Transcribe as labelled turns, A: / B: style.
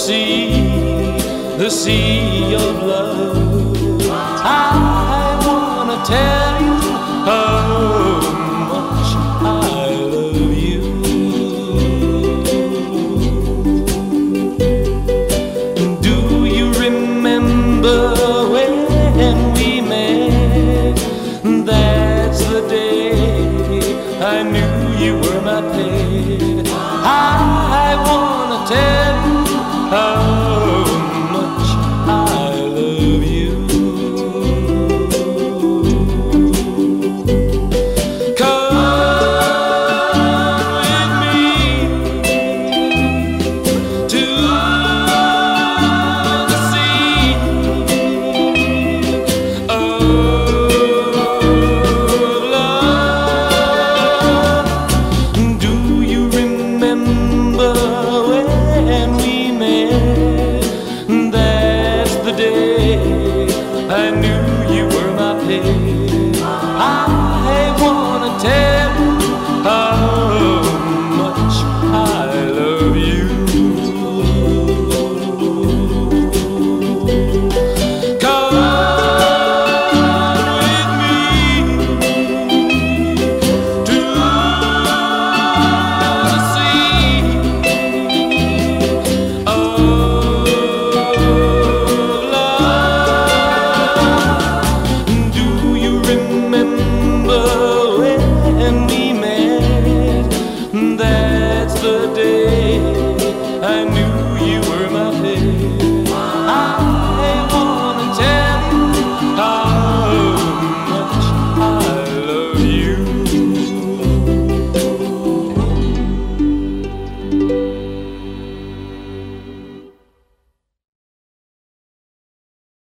A: the sea of love. I wanna tell you how much I love you. Do you remember when we met? That's the day I knew you were my pet. I wanna tell you how much I love you. Come with me to the sea of love. Do you remember when we met? That's the day I knew you were my pet. I wanna tell you how much I love you. Come with me to the sea of love. Do you remember when we met? That's the day I knew